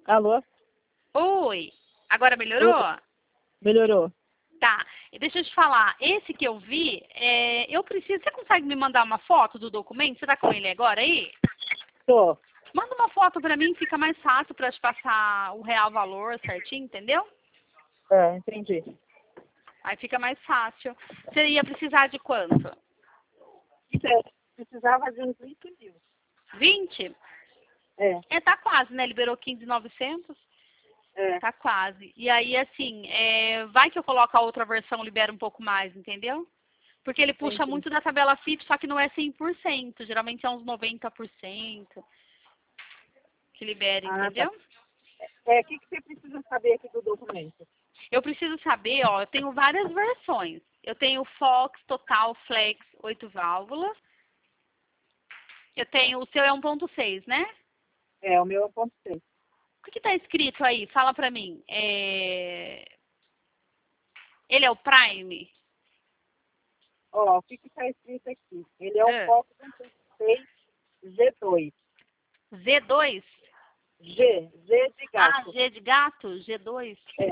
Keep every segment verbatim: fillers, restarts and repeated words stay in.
Alô? Oi, agora melhorou? Oi. Melhorou. Tá, e deixa eu te falar, esse que eu vi, é, eu preciso, você consegue me mandar uma foto do documento? Você tá com ele agora aí? Tô. Manda uma foto pra mim, fica mais fácil pra te passar o real valor certinho, entendeu? É, entendi. Aí fica mais fácil. Você ia precisar de quanto? Você precisava de uns vinte mil. vinte? É, É, tá quase, né? Liberou quinze mil e novecentos. é. Tá quase. E aí, assim, é, vai que eu coloco a outra versão, libera um pouco mais, entendeu? Porque ele puxa Entendi. muito da tabela F I P, só que não é cem por cento. Geralmente é uns noventa por cento que libera, Ah, tá. entendeu? É, o que, que você precisa saber aqui do documento? Eu preciso saber, ó, eu tenho várias versões. Eu tenho Fox, Total, Flex, oito válvulas. Eu tenho, o seu é um ponto seis, né? É, o meu é um ponto seis. O que que tá escrito aí? Fala pra mim. É... Ele é o Prime? Ó, o que que tá escrito aqui? Ele é o É. Fox um ponto seis G dois. Z dois? G, G de Ah, gato. G de gato? G dois? É,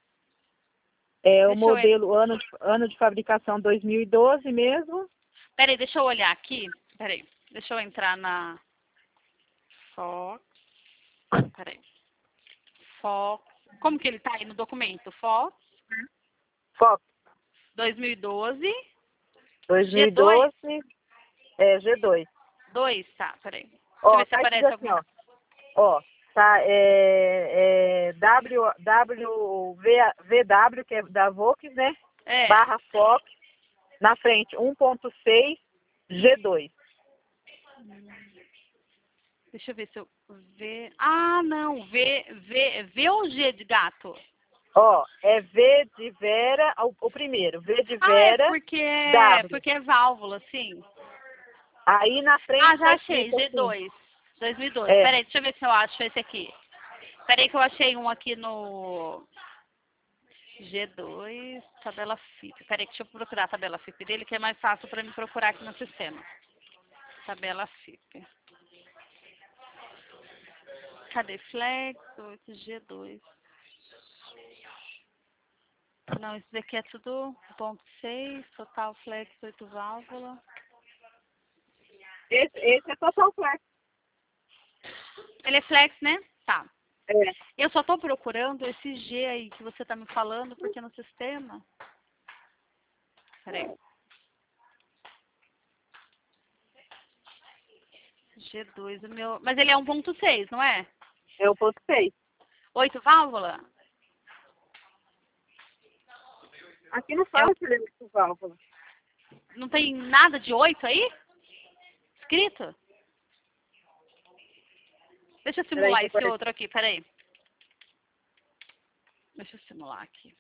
é o Deixa eu... en- modelo, ano de, ano de fabricação dois mil e doze mesmo. Peraí, deixa eu olhar aqui. Peraí, deixa eu entrar na Fox. Peraí. Fox. Como que ele tá aí no documento? Fox Fox dois mil e doze. G dois? dois mil e doze, é G dois. dois, tá, peraí. Deixa eu Ó, ver se tá escrito aparece assim, alguma. ó. Ó, tá, é, é W, W, V, VW, que é da Volks, né? É. Barra Fox, na frente, um ponto seis G dois. Deixa eu ver se eu. V. Ah, não. V, V, V ou G de gato? Ó, é V de Vera, o, o primeiro, V de Ah, é Vera, porque é, W. porque é válvula, sim. Aí na Ah, frente já tá achei. escrito G assim, dois. dois mil e doze. é, Peraí, deixa eu ver se eu acho esse aqui. Peraí que eu achei um aqui no G dois, tabela F I P. Peraí, deixa eu procurar a tabela F I P dele, que é mais fácil para me procurar aqui no sistema. Tabela F I P. Cadê Flex? oito G dois. Não, isso daqui é tudo ponto seis, total Flex, oito válvula. esse, esse é Total Flex. Ele é Flex, né? Tá. É, Eu só tô procurando esse G aí que você tá me falando, porque no sistema... Peraí. G dois, o meu... Mas ele é um ponto seis, não é? é o ponto seis. Oito válvula? Aqui não É o... fala que ele é muito válvula. Não tem nada de oito aí? Escrito? Deixa eu Peraí simular que esse aparece. outro aqui, peraí. Deixa eu simular aqui.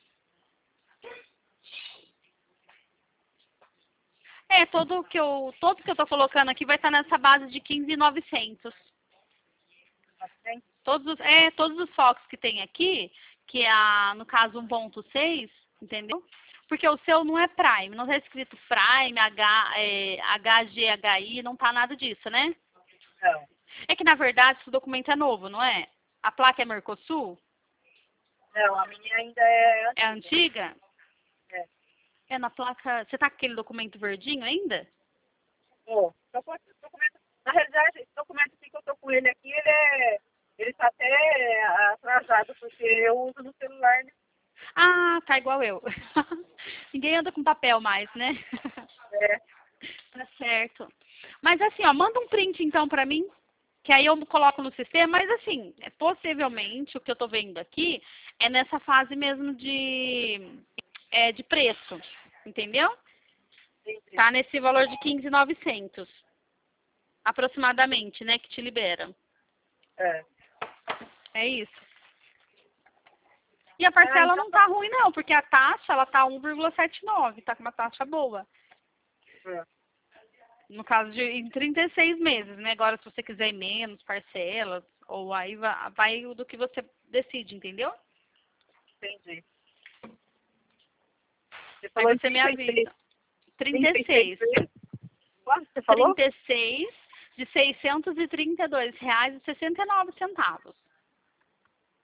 É, todo que eu, todo que eu tô colocando aqui vai estar nessa base de quinze mil e novecentos. Assim? Todos os, é, todos os focos que tem aqui, que é, a, no caso, um ponto seis, entendeu? Porque o seu não é Prime, não tá escrito Prime, H, é, H G H I, não tá nada disso, né? Não. É que, na verdade, esse documento é novo, não é? A placa é Mercosul? Não, a minha ainda é É antiga. antiga? É. É na placa... Você tá com aquele documento verdinho ainda? Ó, documento, documento- na realidade, esse documento aqui que eu tô com ele aqui, ele é. Ele tá até atrasado, porque eu uso no celular, né? Ah, tá igual eu. Ninguém anda com papel mais, né? É. Tá certo. Mas assim, ó, manda um print então pra mim, que aí eu coloco no sistema, mas assim, é, possivelmente o que eu tô vendo aqui é nessa fase mesmo de, é, de preço, entendeu? Entendi. Tá nesse valor de quinze mil e novecentos, aproximadamente, né, que te libera. É. É isso. E a Ah, parcela então não tá. tá ruim não, porque a taxa, ela tá um vírgula setenta e nove, tá com uma taxa boa. É. No caso de em trinta e seis meses, né? Agora, se você quiser menos parcelas, ou aí vai, vai do que você decide, entendeu? Entendi. Você Aí falou em você me trinta e seis, avisa. trinta trinta e e seis seis. vezes. Quanto você falou? trinta e seis de seiscentos e trinta e dois reais e sessenta e nove centavos.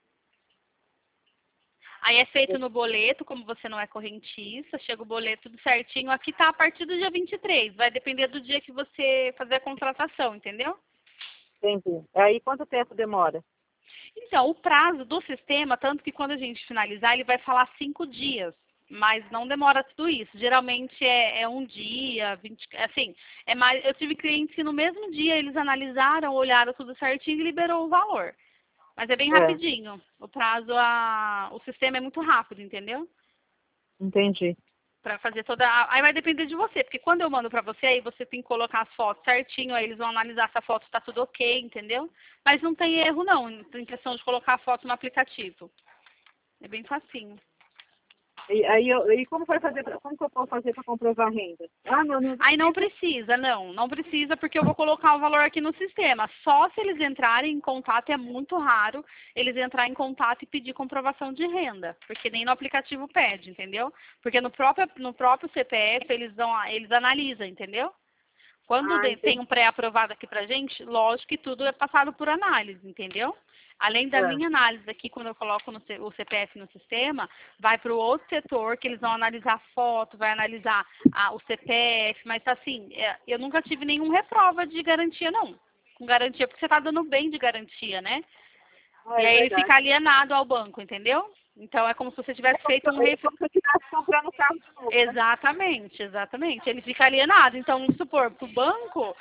Aí é feito no boleto, como você não é correntista, chega o boleto tudo certinho. Aqui tá a partir do dia vinte e três, vai depender do dia que você fazer a contratação, entendeu? Entendi. Aí quanto tempo demora? Então, o prazo do sistema, tanto que quando a gente finalizar, ele vai falar cinco dias, mas não demora tudo isso. Geralmente é, é um dia, vinte, assim, é mais. Eu tive clientes que no mesmo dia eles analisaram, olharam tudo certinho e liberou o valor. Mas é bem É, rapidinho. O prazo, a, o sistema é muito rápido, entendeu? entendi. Para fazer toda. a- Aí vai depender de você, porque quando eu mando para você, aí você tem que colocar as fotos certinho, aí eles vão analisar se a foto está tudo ok, entendeu? Mas não tem erro não, em questão de colocar a foto no aplicativo. É bem facinho. E, aí eu, e como vai fazer, pra- como que eu posso fazer para comprovar a renda? Ah, não, não Aí não precisa, não, não precisa porque eu vou colocar o valor aqui no sistema. Só se eles entrarem em contato, é muito raro eles entrarem em contato e pedir comprovação de renda, porque nem no aplicativo pede, entendeu? Porque no próprio, no próprio C P F eles dão, a- eles analisam, entendeu? Quando Ah, de- tem entendi. um pré-aprovado aqui pra gente, lógico que tudo é passado por análise, entendeu? Além da É. minha análise aqui, quando eu coloco no C- o C P F no sistema, vai para o outro setor, que eles vão analisar a foto, vai analisar a- o C P F, mas assim, é, eu nunca tive nenhum reprova de garantia, não. Com garantia, porque você está dando bem de garantia, né? Ah, E é aí ele verdade. fica alienado ao banco, entendeu? Então é como se você É tivesse como se feito eu um ref- é como se eu estivesse comprando o carro de novo, né? Exatamente, exatamente. Ele fica alienado. Então, vamos supor, para o banco,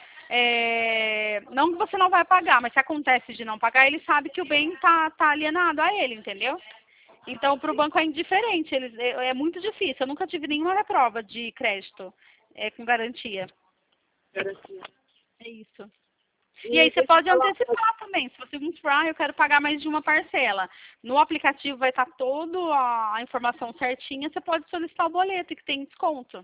é, não que você não vai pagar, mas se acontece de não pagar, ele sabe que o bem está tá alienado a ele, entendeu? Então, para o banco é indiferente. Eles, é, é muito difícil. Eu nunca tive nenhuma reprova de crédito é, com garantia. Garantia. É isso. E E aí você deixa eu pode falar uma coisa. antecipar também. Se você vamos supor, ah, eu quero pagar mais de uma parcela. No aplicativo vai estar toda a a informação certinha, você pode solicitar o boleto, que tem desconto.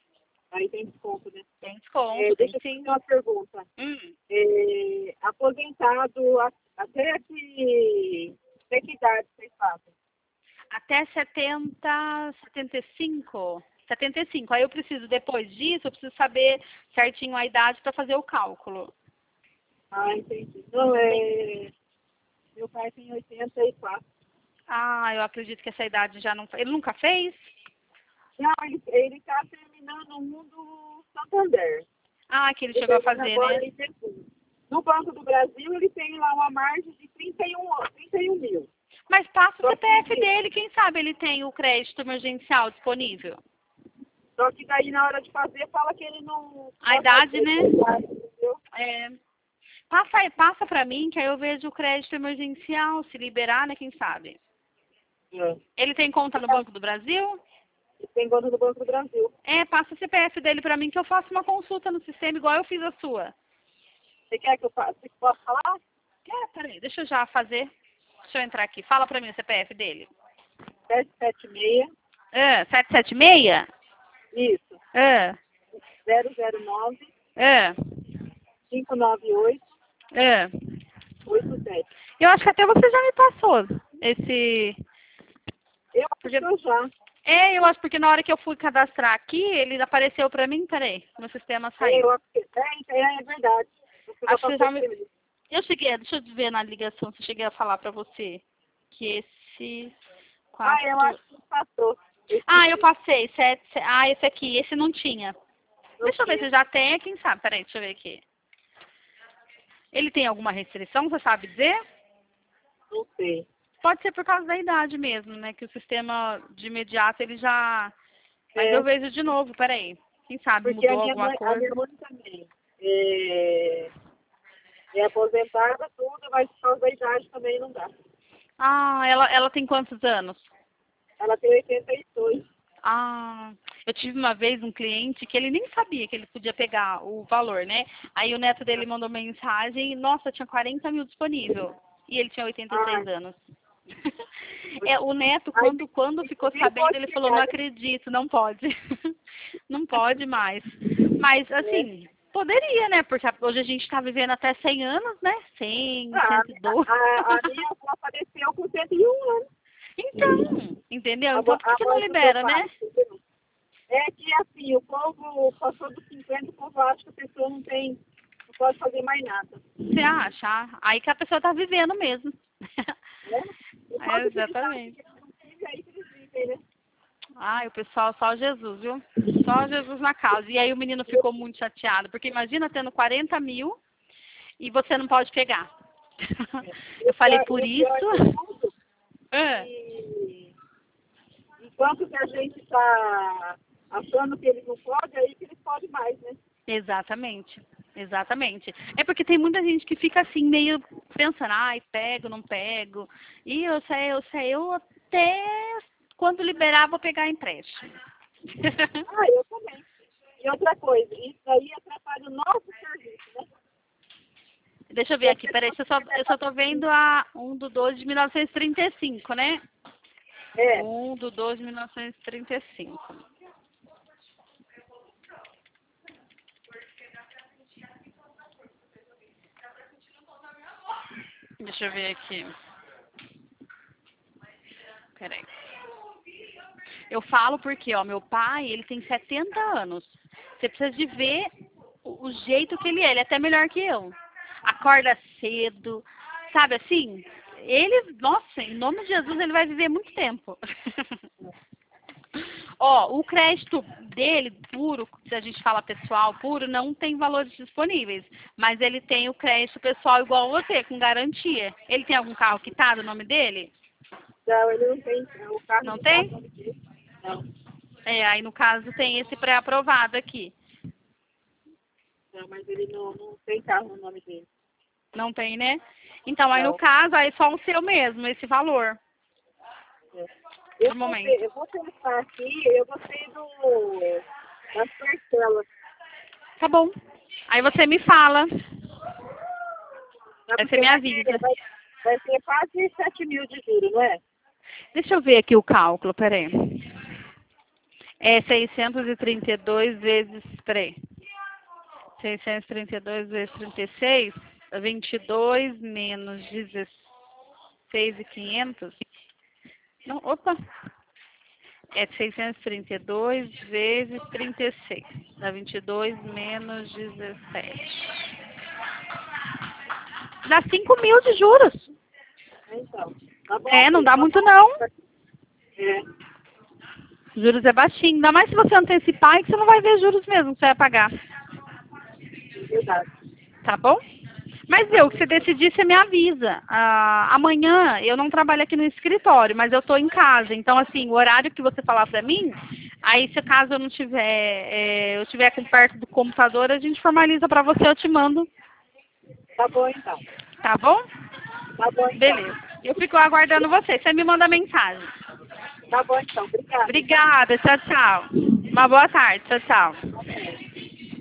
Aí tem desconto, né? Tem É, desconto, tem deixa eu sim. fazer uma pergunta. Hum. É, aposentado a- até que, até que idade vocês fazem? Até setenta, setenta e cinco. setenta e cinco. Aí eu preciso, depois disso, eu preciso saber certinho a idade para fazer o cálculo. Ah, entendi. Não, é. Meu pai tem oitenta e quatro. Ah, eu acredito que essa idade já não. Ele nunca fez? Não, ele, ele tá terminando um do Santander. Ah, que ele Ele chegou a termina fazer, agora né? em dezembro. No Banco do Brasil, ele tem lá uma margem de trinta e um, trinta e um mil. Mas passa o Só C P F que, dele, quem sabe ele tem o crédito emergencial disponível. só que daí, na hora de fazer, fala que ele não A pode idade, fazer, né? entendeu? É, passa aí, passa pra mim, que aí eu vejo o crédito emergencial, se liberar, né? Quem sabe? É. Ele tem conta no Banco do Brasil? Ele tem conta do Banco do Brasil. É, passa o C P F dele pra mim que eu faço uma consulta no sistema igual eu fiz a sua. Você quer que eu faça? Você pode falar? É, peraí, deixa eu já fazer. Deixa eu entrar aqui. Fala pra mim o C P F dele. sete sete seis, É, sete sete seis? isso, É, zero zero nove, é, cinco nove oito, é. oito sete. Eu acho que até você já me passou esse... Eu acho Porque... que eu já. É, eu acho porque na hora que eu fui cadastrar aqui, ele apareceu pra mim, peraí, meu sistema É, eu saiu. acho que é, é, é verdade. Você já Acho que você já passou me... por mim. Eu cheguei, deixa eu ver na ligação se eu cheguei a falar pra você que esse Ah, quatro... eu acho que passou. Eu Ah, eu esqueci. passei, sete, se- ah, esse aqui, esse não tinha. Não Deixa eu ver tinha. se já tem, quem sabe, peraí, deixa eu ver aqui. Ele tem alguma restrição, você sabe dizer? Não sei. Pode ser por causa da idade mesmo, né, que o sistema de imediato ele já... Mas É, eu vejo de novo, peraí. Quem sabe porque a mudou minha alguma mãe, a coisa. minha mãe também é, é aposentada, tudo, mas por causa da idade também não dá. Ah, ela, ela tem quantos anos? Ela tem oitenta e dois. Ah, eu tive uma vez um cliente que ele nem sabia que ele podia pegar o valor, né? Aí o neto dele mandou mensagem e, nossa, tinha quarenta mil disponível. E ele tinha oitenta e Ah, seis anos. É, o neto, aí quando, quando ficou nem sabendo, pode ele falou, não pegar, né? acredito, não pode. Não pode mais. Mas, assim, poderia, né? Porque hoje a gente está vivendo até cem anos, né? cem, Ah, cento e doze. a, a, a minha avó faleceu com cento e um anos. Então, entendeu? A, Então, mãe- por que, a que não mãe do meu libera, pai, né? entendeu? É que assim, o povo passou dos cinquenta, o povo acha que a pessoa não tem, não pode fazer mais nada. Você acha? Ah, aí que a pessoa tá vivendo mesmo. Né? É, Enquanto que ele sabe exatamente. que ele não vive, aí também, né? Ai, o pessoal, só Jesus, viu? Só Jesus na causa. E aí o menino ficou muito chateado, porque imagina tendo quarenta mil e você não pode pegar. Eu falei, por isso... É. E enquanto que a gente está achando que ele não pode, aí que ele pode mais, né? Exatamente, exatamente. É porque tem muita gente que fica assim, meio pensando, ai, pego, não pego. E eu sei, eu sei, eu até quando liberar vou pegar empréstimo. Ah, eu também. E outra coisa, isso aí atrapalha o nosso serviço, né? Deixa eu ver aqui, peraí, eu só, eu só tô vendo a um do doze de mil novecentos e trinta e cinco, né? É. um do doze de mil novecentos e trinta e cinco. Deixa eu ver aqui. Peraí. Eu falo porque, ó, meu pai, ele tem setenta anos. Você precisa de ver o, o jeito que ele é. Ele é até melhor que eu. Acorda cedo, sabe assim? Ele, nossa, em nome de Jesus, ele vai viver muito tempo. Ó, o crédito dele, puro, se a gente fala pessoal puro, não tem valores disponíveis. Mas ele tem o crédito pessoal igual você, com garantia. Ele tem algum carro quitado no nome dele? Não, ele não tem. O carro Não não tem? tá no nome dele. Não. É, aí no caso tem esse pré-aprovado aqui. Não, mas ele não, não tem carro no nome dele. Não tem, né? Então, aí no Não. caso, aí só o seu mesmo, esse valor. É. Eu, No vou momento. ver, eu vou pensar aqui, eu gostei do, das parcelas. Tá bom. Aí você me fala. Tá? Aí Porque você me vai avisa. ser, vai, vai ser quase sete mil de juros, não é? Deixa eu ver aqui o cálculo, peraí. É seiscentos e trinta e dois vezes, peraí. seiscentos e trinta e dois vezes trinta e seis, vinte e dois menos dezesseis mil e quinhentos. Não, opa. É seiscentos e trinta e dois vezes trinta e seis. Dá vinte e dois menos dezessete. Dá cinco mil de juros. Então, tá bom. É, não dá Tá muito bom. não. É, Juros é baixinho. Ainda mais se você antecipar, é que você não vai ver juros mesmo que você vai pagar. é verdade. Tá bom? Mas eu, que você decidir, você me avisa. Ah, amanhã eu não trabalho aqui no escritório, mas eu tô em casa. Então, assim, o horário que você falar pra mim, aí se caso eu não tiver, é, eu tiver aqui perto do computador, a gente formaliza pra você, eu te mando. Tá bom, então. Tá bom? Tá bom, então. Beleza. Eu fico aguardando você. Você me manda mensagem. Tá bom, então. Obrigada. Obrigada. Tchau, tchau. Uma boa tarde. Tchau, tchau.